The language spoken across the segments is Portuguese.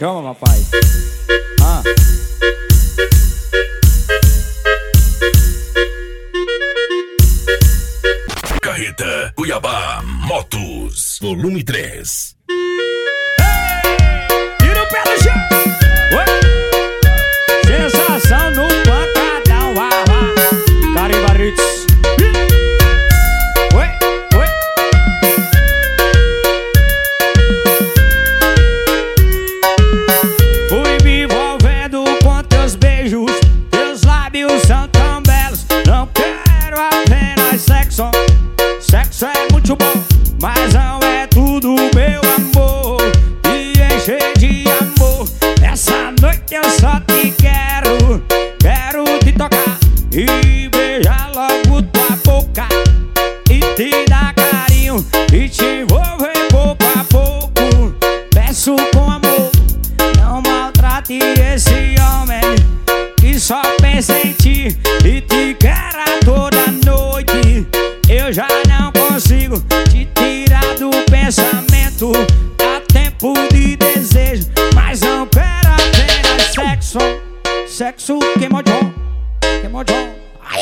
Chama, papai. Carreta Cuiabá Motos, volume 3. Tira o pé do chão. Sensação no pancadão. Carimbaritos. Fui me envolvendo com teus beijos. Teus lábios são tão belos. Não quero apenas sexo. Sexo é muito bom, mas não é tudo, meu amor. Me encher de amor. Essa noite eu só te quero. Quero te tocar e beijar logo tua boca, e te dar carinho e te envolver pouco a pouco. Peço com amor, não maltrate esse homem que só pensa em ti e te quer a toda noite. Eu já não consigo te tirar do pensamento. Há tempo de desejo, mas não quero apenas sexo. Sexo queimodão, queimodão.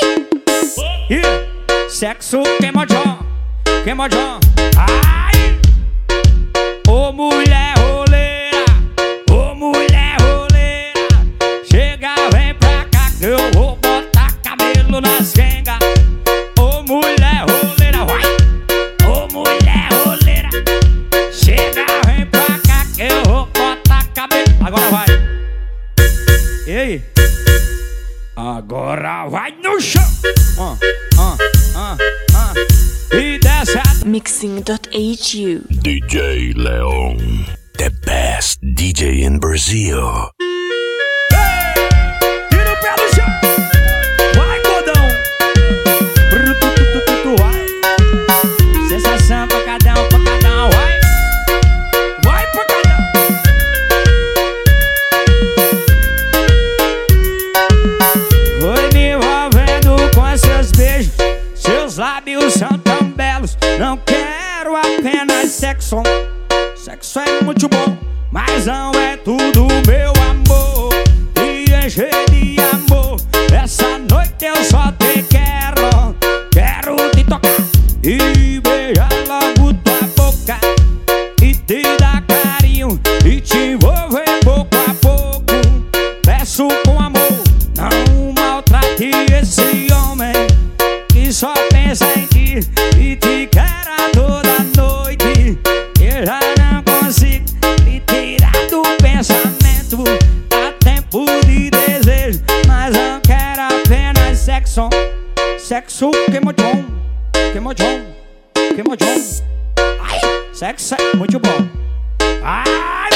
Sexo queimodão, queimodão. Ai! Ô mulher roleira, ô mulher roleira, chega, vem pra cá que eu vou botar cabelo nas rengas. Ô mulher roleira, vai! Ô mulher roleira, chega, vem pra cá que eu vou botar cabelo. Agora vai! Ei! Agora vai no chão! E desce a... Mixing.hu DJ Leon, the best DJ in Brazil. Tira o pé do chão! Vai, cordão! Vai! Sensação pancadão, pancadão, vai! Vai, pancadão! Foi me envolvendo com seus beijos. Seus lábios são tão belos. Não quero apenas sexo. Sexo é muito bom, mas não é tudo, meu amor. Me encher de amor. Essa noite eu só te quero. Quero te tocar e beijar logo tua boca, e te dar carinho e te envolver pouco a pouco. Peço com amor, não maltrate esse homem que só pensa em ti e te quer a toda noite. Eu já não consigo te tirar do pensamento. Há tempo de desejo, mas não quero apenas sexo. Sexo queimodão, queimodão, queimodão. Ai, sexo é muito bom. Ai,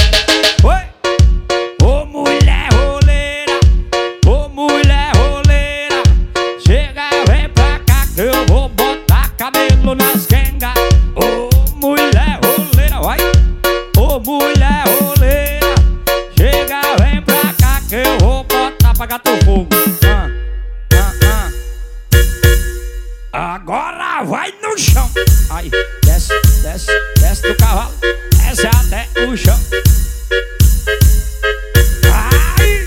oi! Ô mulher roleira, ô mulher roleira, chega, vem pra cá que eu vou botar cabelo nas rengas. Ô mulher roleira, vai! Ô mulher roleira, chega, vem pra cá que eu vou botar pra gato fogo. Agora vai no chão. Aí, desce, desce, desce do cavalo, desce até o chão. Ai!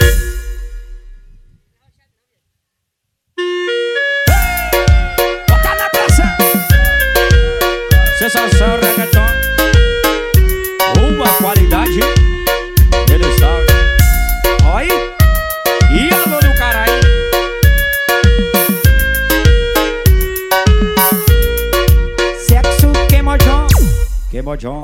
Bota na pressão. Sensação reggaeton, uma qualidade deliciosa. Oi! E alô do caralho. Sexo queimodão, queimodão.